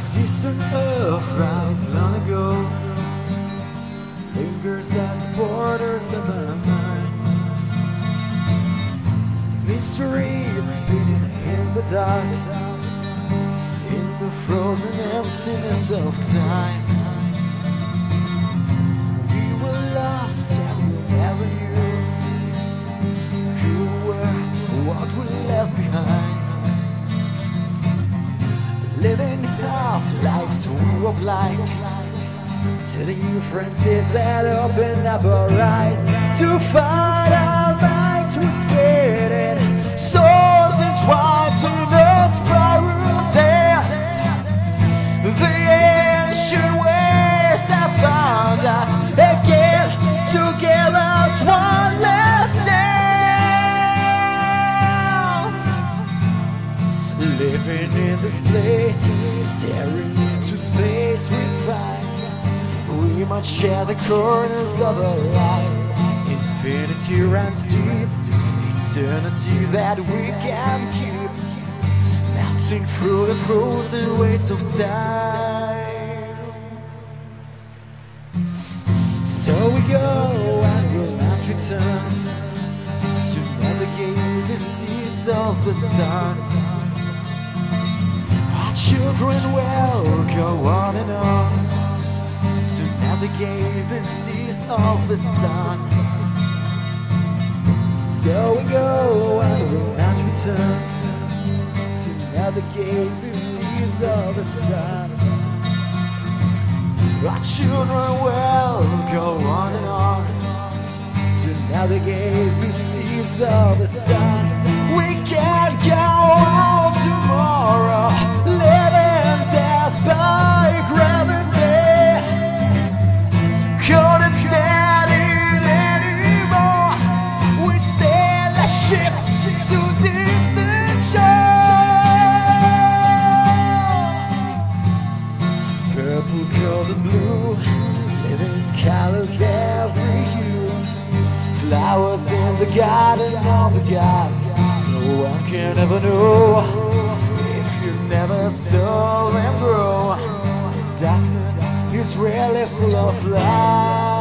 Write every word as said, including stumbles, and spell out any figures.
Distant earth rise long ago lingers at the borders of our minds. Mystery is spinning in the dark, in the frozen emptiness of time. We were lost and we never knew who we were, what we left behind. Living half lives we were blind, till the new frontiers that opened up our eyes. To find our minds we spitting, souls entwined in a spiral death. The ancient ways have found us again, together as one last day. Living in this place, staring into space we find. We might share the corners of our lives. Infinity runs deep, eternity that we can keep, melting through the frozen waves of time. So we go and we'll not return to navigate the seas of the sun. Our children will go on and on to navigate the seas of the sun. So we go and we'll not return to navigate the seas of the sun. Our children will go on and on to navigate the seas of the sun. We can't go on tomorrow, living death by gravity. Couldn't stand it anymore. We sail a ship to distant shore. Purple, gold and blue, living colors every hue. Flowers in the garden of the gods. No one can ever know if you never saw them grow. This darkness is really full of light.